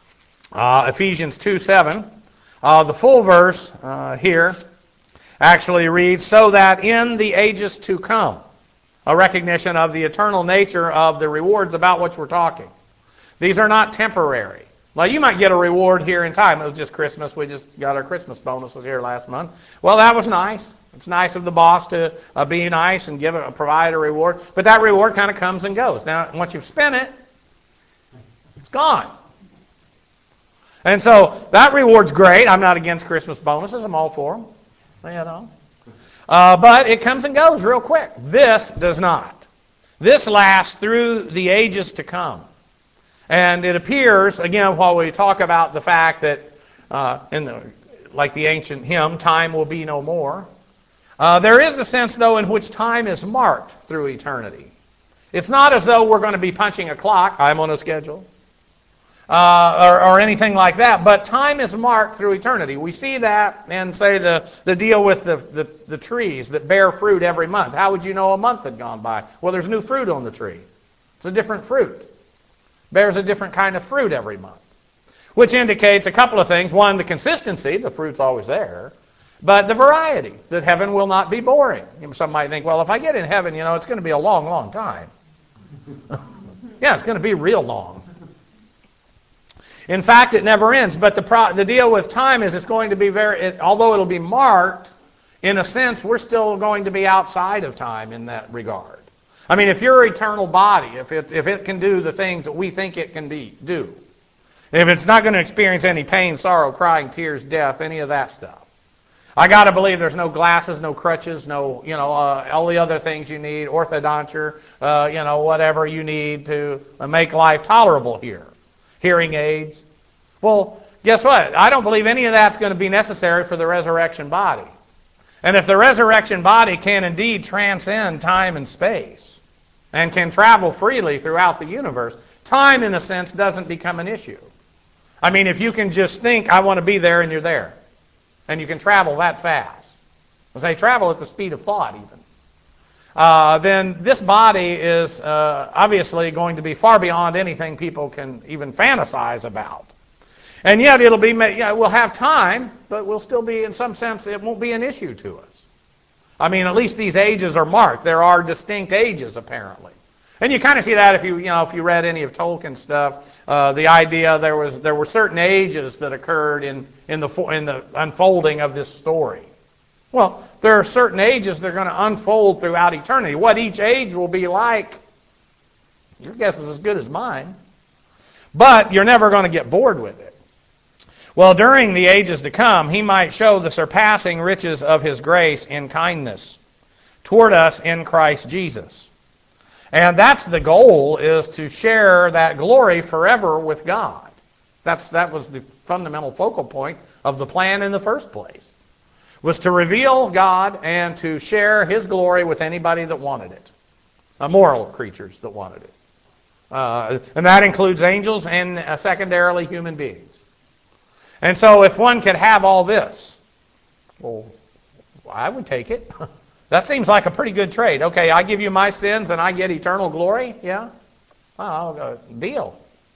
uh, Ephesians two seven. Uh, the full verse uh, here actually reads, so that in the ages to come, a recognition of the eternal nature of the rewards about which we're talking. These are not temporary. Well, you might get a reward here in time. It was just Christmas. We just got our Christmas bonuses here last month. Well, that was nice. It's nice of the boss to uh, be nice and give it, provide a reward. But that reward kind of comes and goes. Now, once you've spent it, it's gone. And so that reward's great. I'm not against Christmas bonuses. I'm all for them. You know. Uh, but it comes and goes real quick. This does not. This lasts through the ages to come. And it appears, again, while we talk about the fact that, uh, in the, like the ancient hymn, time will be no more, uh, there is a sense, though, in which time is marked through eternity. It's not as though we're going to be punching a clock, I'm on a schedule, uh, or, or anything like that, but time is marked through eternity. We see that in, say, the, the deal with the, the, the trees that bear fruit every month. How would you know a month had gone by? Well, there's new fruit on the tree. It's a different fruit. Bears a different kind of fruit every month, which indicates a couple of things. One, the consistency, the fruit's always there, but the variety, that heaven will not be boring. Some might think, well, if I get in heaven, you know, it's going to be a long, long time. Yeah, it's going to be real long. In fact, it never ends, but the pro- the deal with time is it's going to be very, it, although it'll be marked, in a sense, we're still going to be outside of time in that regard. I mean, if your eternal body, if it, if it can do the things that we think it can be, do, if it's not going to experience any pain, sorrow, crying, tears, death, any of that stuff, I got to believe there's no glasses, no crutches, no, you know, uh, all the other things you need, orthodonture, uh, you know, whatever you need to make life tolerable here. Hearing aids. Well, guess what? I don't believe any of that's going to be necessary for the resurrection body. And if the resurrection body can indeed transcend time and space, and can travel freely throughout the universe, time, in a sense, doesn't become an issue. I mean, if you can just think, I want to be there, and you're there. And you can travel that fast. As they travel at the speed of thought, even. Uh, then this body is uh, obviously going to be far beyond anything people can even fantasize about. And yet it'll be, yeah, we'll have time, but we'll still be, in some sense, it won't be an issue to us. I mean, at least these ages are marked. There are distinct ages, apparently. And you kind of see that if you, you know, if you read any of Tolkien's stuff, uh, the idea there was there were certain ages that occurred in in the in the unfolding of this story. Well, there are certain ages that are going to unfold throughout eternity. What each age will be like, your guess is as good as mine. But you're never going to get bored with it. Well, during the ages to come, he might show the surpassing riches of his grace in kindness toward us in Christ Jesus. And that's the goal, is to share that glory forever with God. That's that was the fundamental focal point of the plan in the first place, was to reveal God and to share his glory with anybody that wanted it, uh, moral creatures that wanted it. Uh, and that includes angels and uh, secondarily human beings. And so if one could have all this, well, I would take it. That seems like a pretty good trade. Okay, I give you my sins and I get eternal glory? Yeah? Well, uh, deal.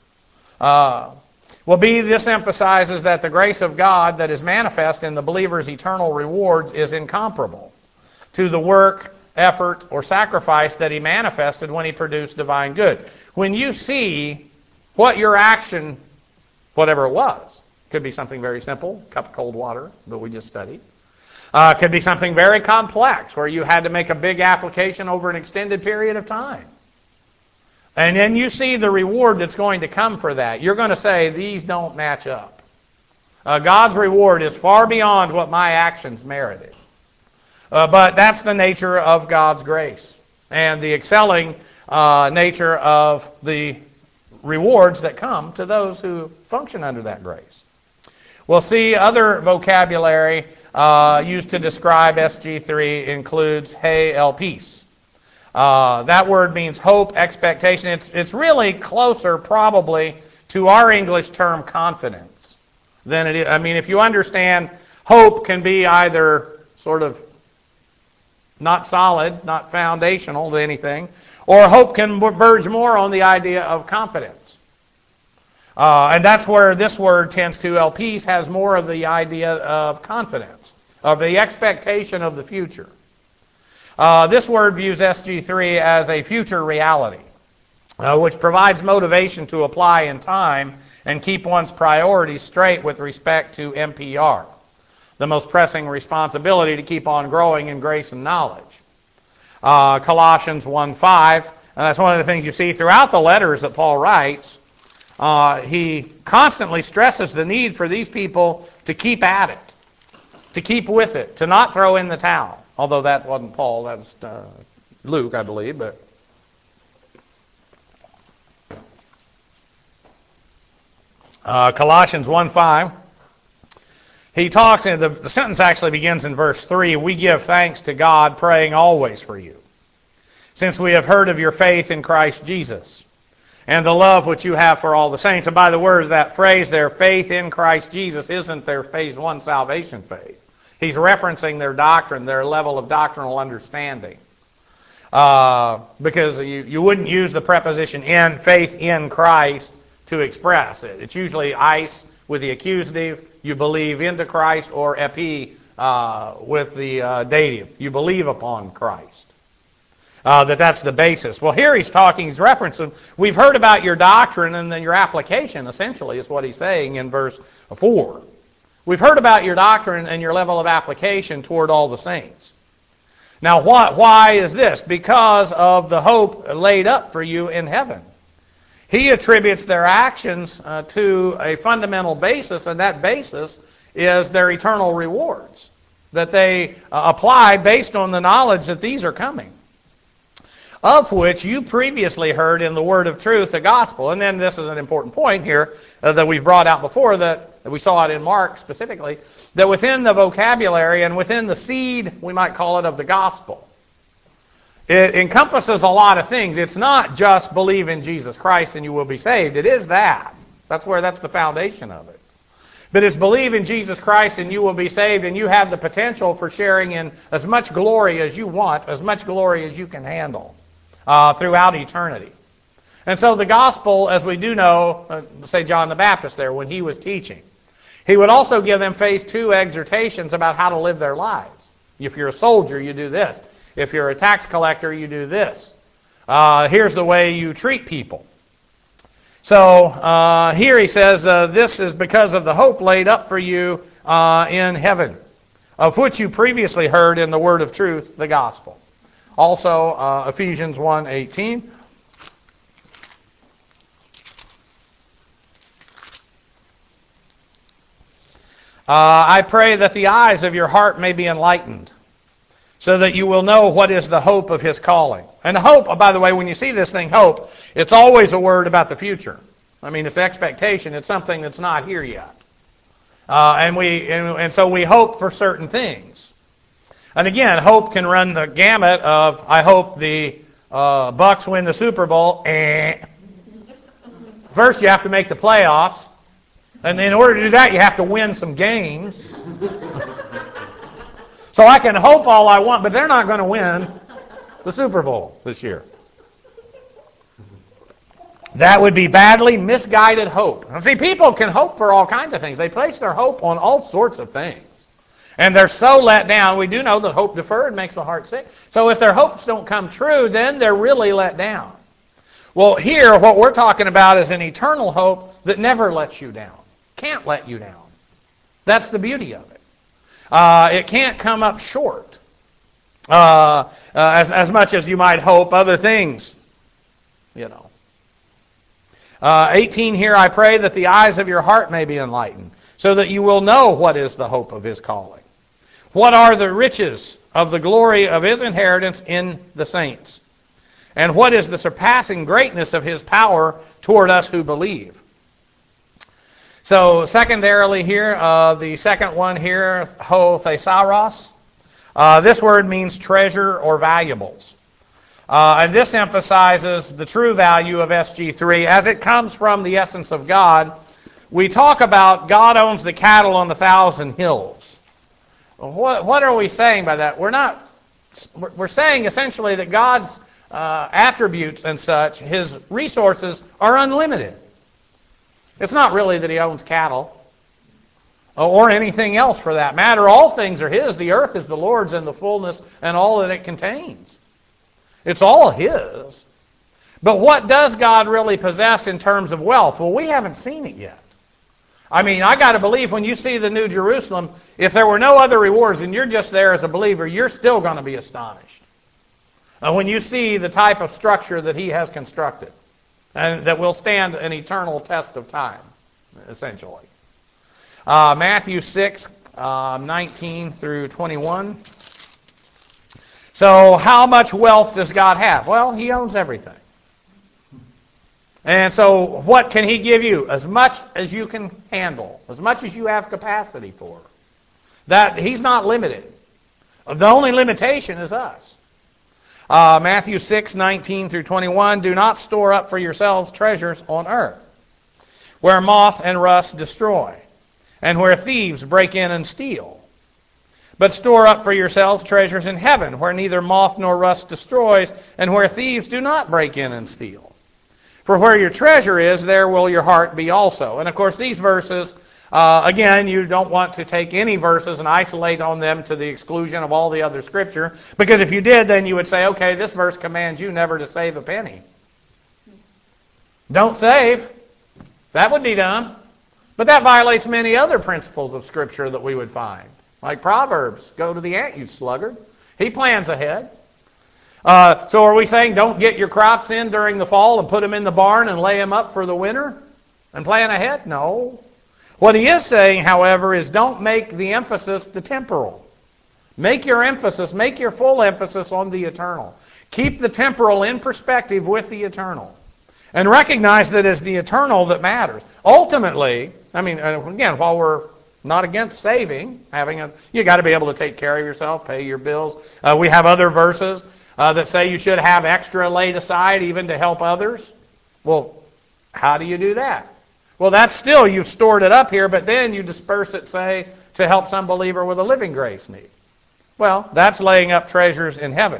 Uh, well, B, this emphasizes that the grace of God that is manifest in the believer's eternal rewards is incomparable to the work, effort, or sacrifice that he manifested when he produced divine good. When you see what your action, whatever it was, could be something very simple, a cup of cold water that we just studied. Uh, could be something very complex where you had to make a big application over an extended period of time. And then you see the reward that's going to come for that. You're going to say, these don't match up. Uh, God's reward is far beyond what my actions merited. Uh, but that's the nature of God's grace and the excelling uh, nature of the rewards that come to those who function under that grace. We'll see other vocabulary uh, used to describe S G three includes he elpis. Uh, that word means hope, expectation. It's it's really closer probably to our English term confidence than it is. I mean, if you understand, hope can be either sort of not solid, not foundational to anything, or hope can verge more on the idea of confidence. Uh, and that's where this word tends to, elpis, has more of the idea of confidence, of the expectation of the future. Uh, this word views S G three as a future reality, uh, which provides motivation to apply in time and keep one's priorities straight with respect to M P R, the most pressing responsibility to keep on growing in grace and knowledge. Uh, Colossians one five, and that's one of the things you see throughout the letters that Paul writes. uh, he constantly stresses the need for these people to keep at it, to keep with it, to not throw in the towel. Although that wasn't Paul, that's uh, Luke, I believe. But uh, Colossians one five, he talks, and the, the sentence actually begins in verse three, we give thanks to God, praying always for you, since we have heard of your faith in Christ Jesus, and the love which you have for all the saints. And by the words, that phrase, their faith in Christ Jesus, isn't their phase one salvation faith. He's referencing their doctrine, their level of doctrinal understanding. Uh, because you, you wouldn't use the preposition in, faith in Christ, to express it. It's usually eis with the accusative, you believe into Christ, or epi uh, with the uh, dative, you believe upon Christ. Uh, that that's the basis. Well, here he's talking, he's referencing, we've heard about your doctrine, and then your application, essentially, is what he's saying in verse four. We've heard about your doctrine and your level of application toward all the saints. Now, what, why is this? Because of the hope laid up for you in heaven. He attributes their actions uh, to a fundamental basis, and that basis is their eternal rewards that they uh, apply based on the knowledge that these are coming, of which you previously heard in the word of truth, the gospel. And then this is an important point here uh, that we've brought out before, that, that we saw it in Mark specifically, that within the vocabulary and within the seed, we might call it, of the gospel, it encompasses a lot of things. It's not just believe in Jesus Christ and you will be saved. It is that. That's where that's the foundation of it. But it's believe in Jesus Christ and you will be saved, and you have the potential for sharing in as much glory as you want, as much glory as you can handle uh, throughout eternity. And so the gospel, as we do know, uh, say John the Baptist there, when he was teaching, he would also give them phase two exhortations about how to live their lives. If you're a soldier, you do this. If you're a tax collector, you do this. Uh, here's the way you treat people. So uh, here he says, uh, this is because of the hope laid up for you uh, in heaven, of which you previously heard in the word of truth, the gospel. Also, uh, Ephesians one eighteen. Uh, I pray that the eyes of your heart may be enlightened, so that you will know what is the hope of his calling. And hope, by the way, when you see this thing, hope, it's always a word about the future. I mean, it's expectation. It's something that's not here yet. Uh, and we and, and so we hope for certain things. And again, hope can run the gamut of, I hope the uh, Bucks win the Super Bowl. Eh. First, you have to make the playoffs. And in order to do that, you have to win some games. So I can hope all I want, but they're not going to win the Super Bowl this year. That would be badly misguided hope. And see, people can hope for all kinds of things. They place their hope on all sorts of things. And they're so let down. We do know that hope deferred makes the heart sick. So if their hopes don't come true, then they're really let down. Well, here, what we're talking about is an eternal hope that never lets you down. Can't let you down. That's the beauty of it. Uh, it can't come up short. Uh, uh, as, as much as you might hope other things, you know. Uh, eighteen here, I pray that the eyes of your heart may be enlightened, so that you will know what is the hope of his calling. What are the riches of the glory of his inheritance in the saints? And what is the surpassing greatness of his power toward us who believe? So secondarily here, uh, the second one here, ho thesaurus. Uh, this word means treasure or valuables. Uh, and this emphasizes the true value of S G three as it comes from the essence of God. We talk about God owns the cattle on the thousand hills. What, what are we saying by that? We're not. We're saying essentially that God's uh, attributes and such, his resources, are unlimited. It's not really that he owns cattle or anything else for that matter. All things are his. The earth is the Lord's and the fullness and all that it contains. It's all his. But what does God really possess in terms of wealth? Well, we haven't seen it yet. I mean, I got to believe when you see the New Jerusalem, if there were no other rewards and you're just there as a believer, you're still going to be astonished. Uh, when you see the type of structure that he has constructed. and that will stand an eternal test of time, essentially. Uh, Matthew six, uh, nineteen through twenty-one. So how much wealth does God have? Well, He owns everything. And so what can He give you? As much as you can handle, as much as you have capacity for. That He's not limited. The only limitation is us. Uh, Matthew six, nineteen through twenty-one, do not store up for yourselves treasures on earth, where moth and rust destroy, and where thieves break in and steal. But store up for yourselves treasures in heaven, where neither moth nor rust destroys, and where thieves do not break in and steal. For where your treasure is, there will your heart be also. And of course, these verses, uh, again, you don't want to take any verses and isolate on them to the exclusion of all the other Scripture, because if you did, then you would say, okay, this verse commands you never to save a penny. Don't save. That would be dumb. But that violates many other principles of Scripture that we would find. Like Proverbs, go to the ant, you sluggard. He plans ahead. Uh, so are we saying don't get your crops in during the fall and put them in the barn and lay them up for the winter and plan ahead? No. What he is saying, however, is don't make the emphasis the temporal. Make your emphasis, make your full emphasis on the eternal. Keep the temporal in perspective with the eternal. And recognize that it's the eternal that matters. Ultimately, I mean, again, while we're not against saving, having a, you got to be able to take care of yourself, pay your bills. Uh, we have other verses uh, that say you should have extra laid aside even to help others. Well, how do you do that? Well, that's still, you've stored it up here, but then you disperse it, say, to help some believer with a living grace need. Well, that's laying up treasures in heaven.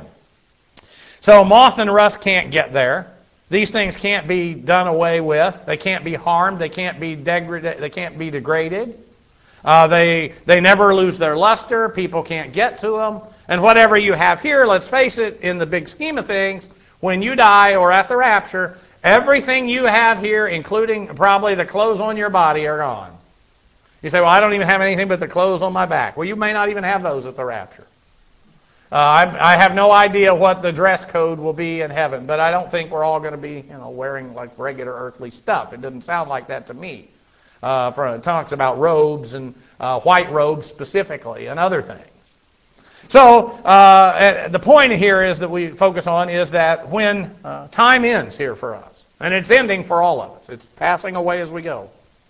So moth and rust can't get there. These things can't be done away with. They can't be harmed. They can't be degraded. They can't be degraded. Uh, they they never lose their luster. People can't get to them. And whatever you have here, let's face it, in the big scheme of things, when you die or at the rapture, everything you have here, including probably the clothes on your body, are gone. You say, well, I don't even have anything but the clothes on my back. Well, you may not even have those at the rapture. Uh, I, I have no idea what the dress code will be in heaven, but I don't think we're all going to be, you know, wearing like regular earthly stuff. It doesn't sound like that to me. Uh, for, it talks about robes and uh, white robes specifically and other things. So uh, the point here is that we focus on is that when uh, time ends here for us, and it's ending for all of us, it's passing away as we go,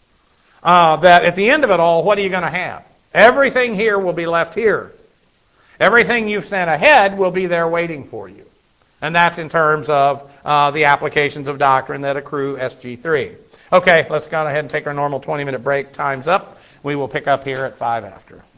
uh, that at the end of it all, what are you going to have? Everything here will be left here. Everything you've sent ahead will be there waiting for you. And that's in terms of uh, the applications of doctrine that accrue S G three. Okay, let's go ahead and take our normal twenty-minute break. Time's up. We will pick up here at five after.